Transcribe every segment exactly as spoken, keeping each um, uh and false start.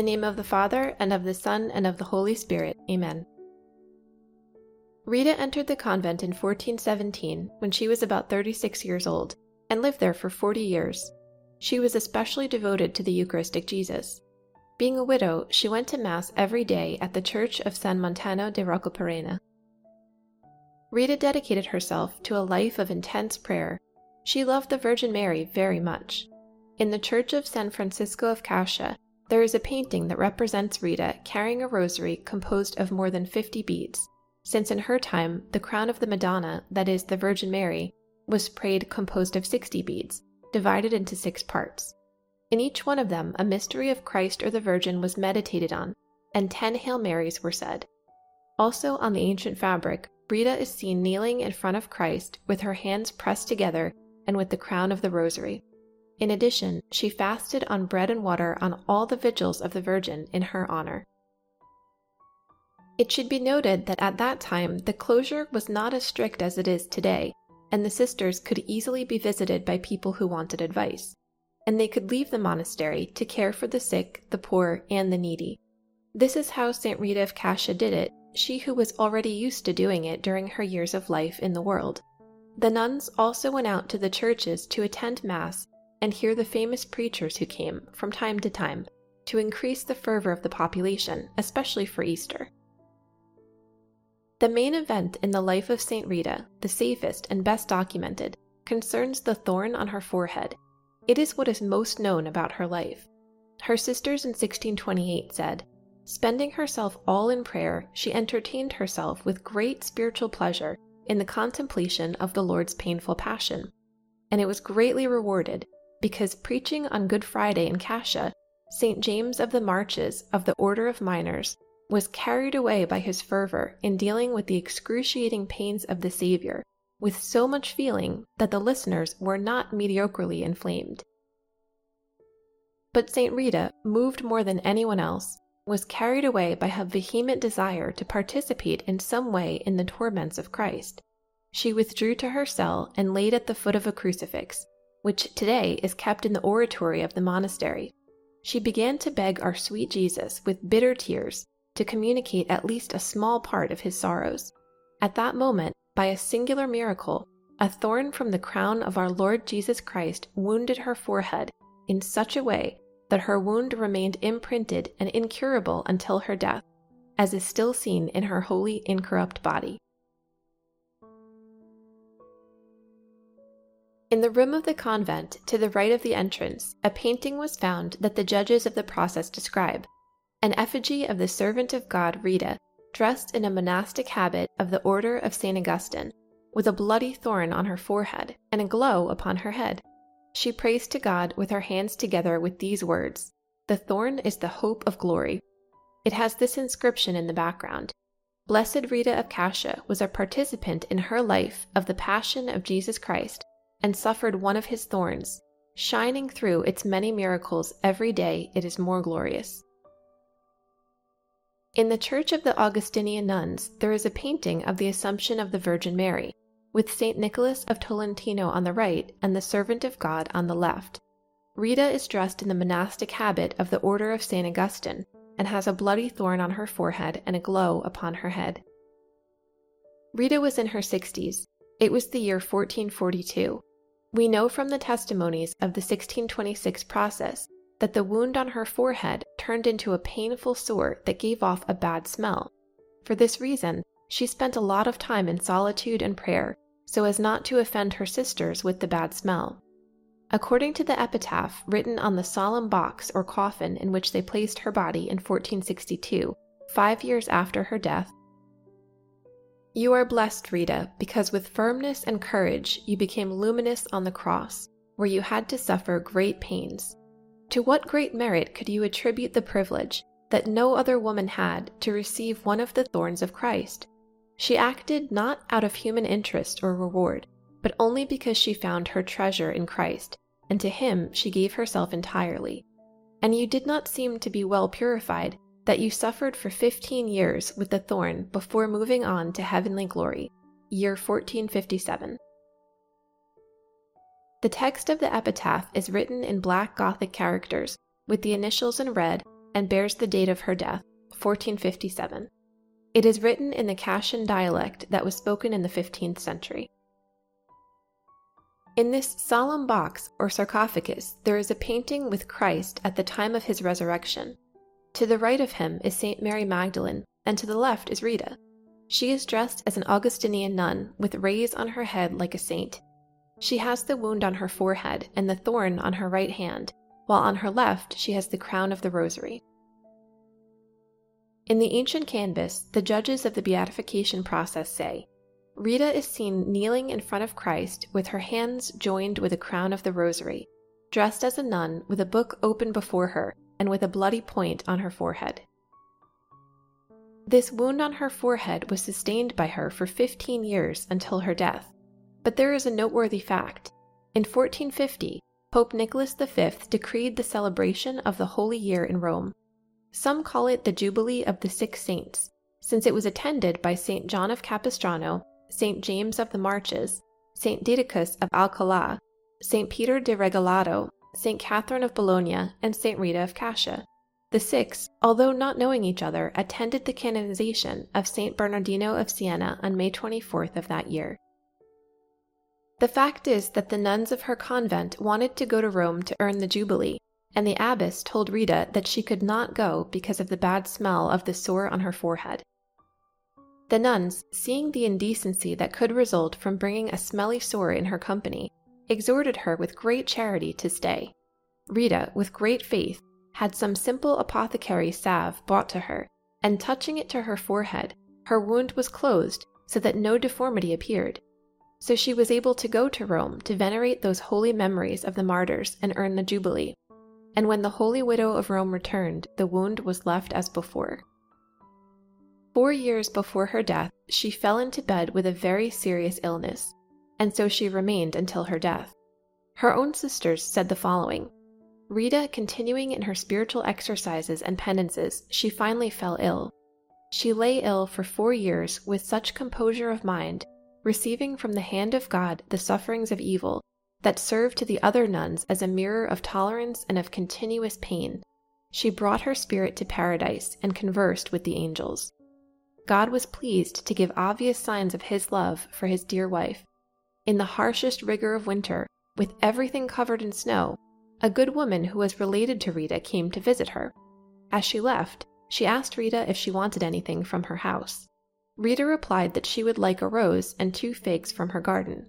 the name of the Father, and of the Son, and of the Holy Spirit. Amen. Rita entered the convent in fourteen seventeen when she was about thirty-six years old, and lived there for forty years. She was especially devoted to the Eucharistic Jesus. Being a widow, she went to Mass every day at the Church of San Montano de Roccoperena. Rita dedicated herself to a life of intense prayer. She loved the Virgin Mary very much. In the Church of San Francisco of Cascia, there is a painting that represents Rita carrying a rosary composed of more than fifty beads, since in her time the crown of the Madonna, that is, the Virgin Mary, was prayed composed of sixty beads, divided into six parts. In each one of them, a mystery of Christ or the Virgin was meditated on, and ten Hail Marys were said. Also on the ancient fabric, Rita is seen kneeling in front of Christ with her hands pressed together and with the crown of the rosary. In addition, she fasted on bread and water on all the vigils of the Virgin in her honor. It should be noted that at that time the closure was not as strict as it is today, and the sisters could easily be visited by people who wanted advice, and they could leave the monastery to care for the sick, the poor, and the needy. This is how Saint Rita of Cascia did it, she who was already used to doing it during her years of life in the world. The nuns also went out to the churches to attend Mass and hear the famous preachers who came, from time to time, to increase the fervor of the population, especially for Easter. The main event in the life of Saint Rita, the safest and best documented, concerns the thorn on her forehead. It is what is most known about her life. Her sisters in sixteen twenty-eight said, "Spending herself all in prayer, she entertained herself with great spiritual pleasure in the contemplation of the Lord's painful passion, and it was greatly rewarded, because preaching on Good Friday in Cascia, Saint James of the Marches of the Order of Minors was carried away by his fervor in dealing with the excruciating pains of the Savior, with so much feeling that the listeners were not mediocrely inflamed." But Saint Rita, moved more than anyone else, was carried away by her vehement desire to participate in some way in the torments of Christ. She withdrew to her cell and laid at the foot of a crucifix, which today is kept in the oratory of the monastery. She began to beg our sweet Jesus with bitter tears to communicate at least a small part of his sorrows. At that moment, by a singular miracle, a thorn from the crown of our Lord Jesus Christ wounded her forehead in such a way that her wound remained imprinted and incurable until her death, as is still seen in her holy incorrupt body. In the room of the convent, to the right of the entrance, a painting was found that the judges of the process describe, an effigy of the servant of God Rita, dressed in a monastic habit of the order of Saint Augustine, with a bloody thorn on her forehead and a glow upon her head. She prays to God with her hands together with these words, "The thorn is the hope of glory." It has this inscription in the background, "Blessed Rita of Cascia was a participant in her life of the Passion of Jesus Christ, and suffered one of his thorns. Shining through its many miracles every day, it is more glorious." In the Church of the Augustinian Nuns, there is a painting of the Assumption of the Virgin Mary, with Saint Nicholas of Tolentino on the right and the Servant of God on the left. Rita is dressed in the monastic habit of the Order of Saint Augustine, and has a bloody thorn on her forehead and a glow upon her head. Rita was in her sixties. It was the year fourteen forty-two. We know from the testimonies of the sixteen twenty-six process that the wound on her forehead turned into a painful sore that gave off a bad smell. For this reason, she spent a lot of time in solitude and prayer, so as not to offend her sisters with the bad smell. According to the epitaph written on the solemn box or coffin in which they placed her body in fourteen sixty-two, five years after her death, "You are blessed, Rita, because with firmness and courage you became luminous on the cross, where you had to suffer great pains. To what great merit could you attribute the privilege that no other woman had to receive one of the thorns of Christ? She acted not out of human interest or reward, but only because she found her treasure in Christ, and to him she gave herself entirely. And you did not seem to be well purified, that you suffered for fifteen years with the thorn before moving on to heavenly glory." Year fourteen fifty-seven. The text of the epitaph is written in black Gothic characters, with the initials in red, and bears the date of her death, fourteen fifty-seven. It is written in the Cashan dialect that was spoken in the fifteenth century. In this solemn box or sarcophagus, there is a painting with Christ at the time of his resurrection. To the right of him is Saint Mary Magdalene, and to the left is Rita. She is dressed as an Augustinian nun with rays on her head like a saint. She has the wound on her forehead and the thorn on her right hand, while on her left she has the crown of the rosary. In the ancient canvas, the judges of the beatification process say, Rita is seen kneeling in front of Christ with her hands joined with a crown of the rosary, dressed as a nun with a book open before her and with a bloody point on her forehead. This wound on her forehead was sustained by her for fifteen years until her death. But there is a noteworthy fact. In fourteen fifty, Pope Nicholas the Fifth decreed the celebration of the Holy Year in Rome. Some call it the Jubilee of the Six Saints, since it was attended by Saint John of Capistrano, Saint James of the Marches, Saint Didacus of Alcalá, Saint Peter de Regalado, Saint Catherine of Bologna, and Saint Rita of Cascia. The six, although not knowing each other, attended the canonization of Saint Bernardino of Siena on May twenty-fourth of that year. The fact is that the nuns of her convent wanted to go to Rome to earn the Jubilee, and the abbess told Rita that she could not go because of the bad smell of the sore on her forehead. The nuns, seeing the indecency that could result from bringing a smelly sore in her company, exhorted her with great charity to stay. Rita, with great faith, had some simple apothecary salve brought to her, and touching it to her forehead, her wound was closed so that no deformity appeared. So she was able to go to Rome to venerate those holy memories of the martyrs and earn the Jubilee. And when the Holy Widow of Rome returned, the wound was left as before. Four years before her death, she fell into bed with a very serious illness, and so she remained until her death. Her own sisters said the following: Rita, continuing in her spiritual exercises and penances, she finally fell ill. She lay ill for four years with such composure of mind, receiving from the hand of God the sufferings of evil, that served to the other nuns as a mirror of tolerance and of continuous pain. She brought her spirit to paradise and conversed with the angels. God was pleased to give obvious signs of his love for his dear wife. In the harshest rigor of winter, with everything covered in snow, a good woman who was related to Rita came to visit her. As she left, she asked Rita if she wanted anything from her house. Rita replied that she would like a rose and two figs from her garden.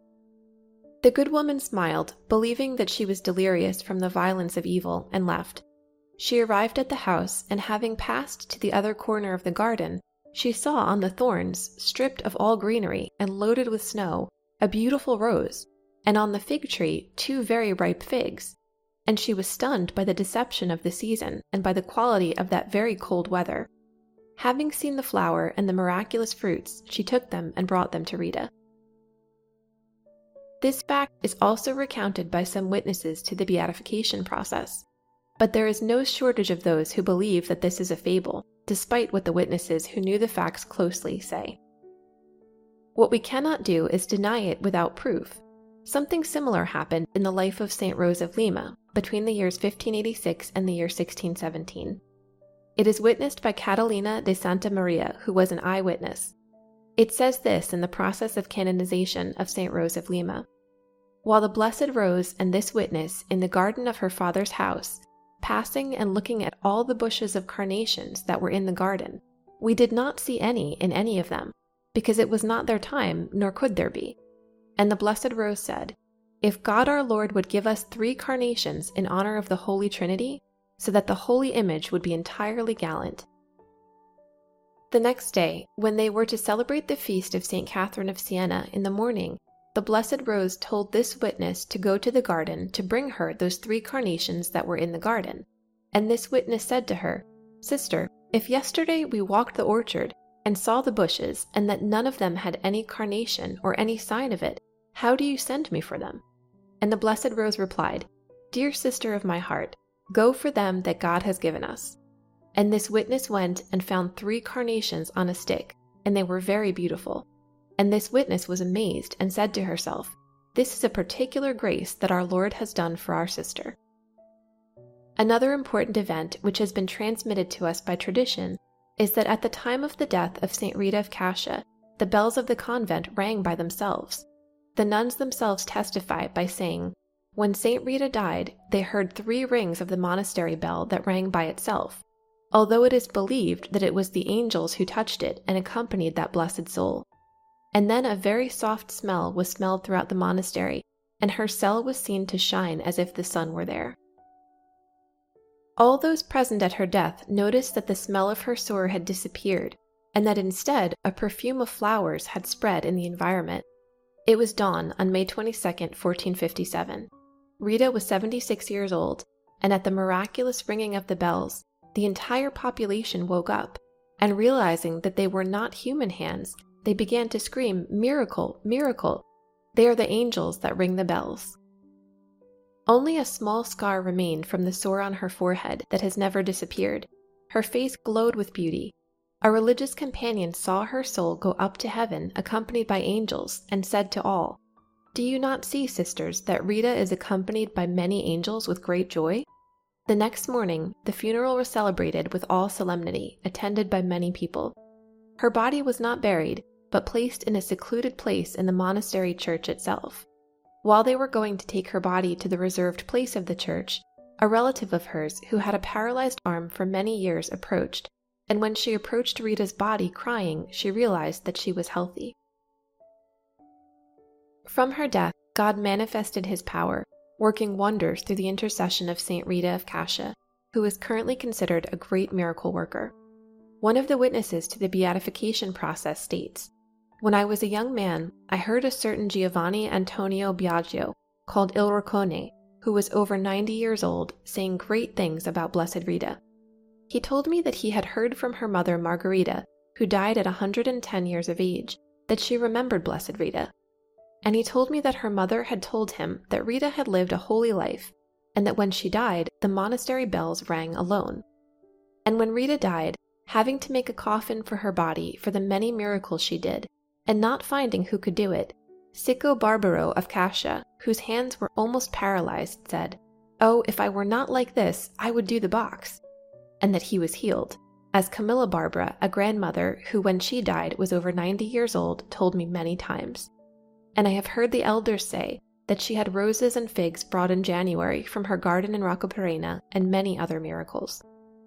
The good woman smiled, believing that she was delirious from the violence of evil, and left. She arrived at the house, and having passed to the other corner of the garden, she saw on the thorns, stripped of all greenery and loaded with snow, a beautiful rose, and on the fig tree two very ripe figs. And she was stunned by the deception of the season and by the quality of that very cold weather. Having seen the flower and the miraculous fruits, she took them and brought them to Rita. This fact is also recounted by some witnesses to the beatification process, but there is no shortage of those who believe that this is a fable, despite what the witnesses who knew the facts closely say. What we cannot do is deny it without proof. Something similar happened in the life of Saint Rose of Lima between the years fifteen eighty-six and the year sixteen seventeen. It is witnessed by Catalina de Santa Maria, who was an eyewitness. It says this in the process of canonization of Saint Rose of Lima: While the Blessed Rose and this witness in the garden of her father's house, passing and looking at all the bushes of carnations that were in the garden, we did not see any in any of them, because it was not their time, nor could there be. And the Blessed Rose said, If God our Lord would give us three carnations in honor of the Holy Trinity, so that the holy image would be entirely gallant. The next day, when they were to celebrate the feast of Saint Catherine of Siena in the morning, the Blessed Rose told this witness to go to the garden to bring her those three carnations that were in the garden. And this witness said to her, Sister, if yesterday we walked the orchard and saw the bushes and that none of them had any carnation or any sign of it, how do you send me for them? And the Blessed Rose replied, Dear sister of my heart, go for them that God has given us. And this witness went and found three carnations on a stick, and they were very beautiful. And this witness was amazed and said to herself, This is a particular grace that our Lord has done for our sister. Another important event which has been transmitted to us by tradition is that at the time of the death of Saint Rita of Cascia, the bells of the convent rang by themselves. The nuns themselves testify by saying, when Saint Rita died, they heard three rings of the monastery bell that rang by itself, although it is believed that it was the angels who touched it and accompanied that blessed soul. And then a very soft smell was smelled throughout the monastery, and her cell was seen to shine as if the sun were there. All those present at her death noticed that the smell of her sore had disappeared, and that instead a perfume of flowers had spread in the environment. It was dawn on May twenty-second, fourteen fifty-seven. Rita was seventy-six years old, and at the miraculous ringing of the bells, the entire population woke up, and realizing that they were not human hands, they began to scream, "Miracle! Miracle! They are the angels that ring the bells." Only a small scar remained from the sore on her forehead that has never disappeared. Her face glowed with beauty. A religious companion saw her soul go up to heaven accompanied by angels and said to all, "Do you not see, sisters, that Rita is accompanied by many angels with great joy?" The next morning, the funeral was celebrated with all solemnity, attended by many people. Her body was not buried, but placed in a secluded place in the monastery church itself. While they were going to take her body to the reserved place of the church, a relative of hers who had a paralyzed arm for many years approached, and when she approached Rita's body crying, she realized that she was healthy. From her death, God manifested his power, working wonders through the intercession of Saint Rita of Cascia, who is currently considered a great miracle worker. One of the witnesses to the beatification process states, "When I was a young man, I heard a certain Giovanni Antonio Biagio, called Il Roccone, who was over ninety years old, saying great things about Blessed Rita. He told me that he had heard from her mother Margherita, who died at one hundred ten years of age, that she remembered Blessed Rita. And he told me that her mother had told him that Rita had lived a holy life, and that when she died, the monastery bells rang alone. And when Rita died, having to make a coffin for her body for the many miracles she did, and not finding who could do it, Cicco Barbaro of Cascia, whose hands were almost paralyzed, said, 'Oh, if I were not like this, I would do the box,' and that he was healed, as Camilla Barbara, a grandmother who when she died was over ninety years old, told me many times. And I have heard the elders say that she had roses and figs brought in January from her garden in Roccoperena and many other miracles."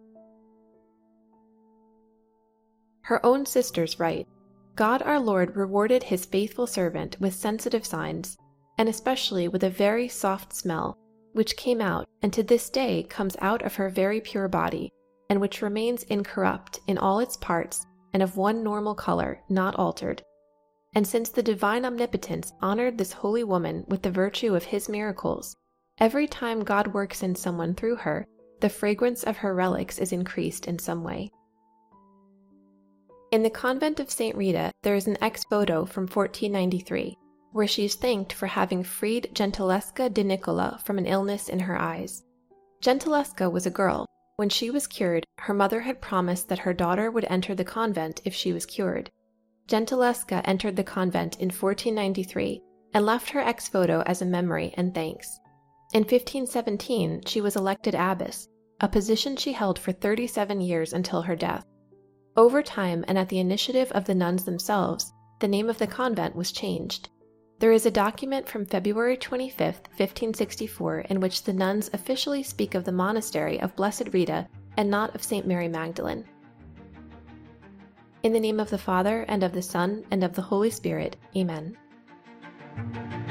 Her own sisters write, "God our Lord rewarded his faithful servant with sensitive signs, and especially with a very soft smell, which came out and to this day comes out of her very pure body, and which remains incorrupt in all its parts and of one normal color, not altered. And since the divine omnipotence honored this holy woman with the virtue of his miracles, every time God works in someone through her, the fragrance of her relics is increased in some way." In the convent of Saint Rita, there is an ex-voto from fourteen ninety-three, where she is thanked for having freed Gentilesca di Nicola from an illness in her eyes. Gentilesca was a girl. When she was cured, her mother had promised that her daughter would enter the convent if she was cured. Gentilesca entered the convent in fourteen ninety-three and left her ex-voto as a memory and thanks. In fifteen seventeen, she was elected abbess, a position she held for thirty-seven years until her death. Over time, and at the initiative of the nuns themselves, the name of the convent was changed. There is a document from February twenty-fifth, fifteen sixty-four, in which the nuns officially speak of the monastery of Blessed Rita and not of Saint Mary Magdalene. In the name of the Father, and of the Son, and of the Holy Spirit. Amen.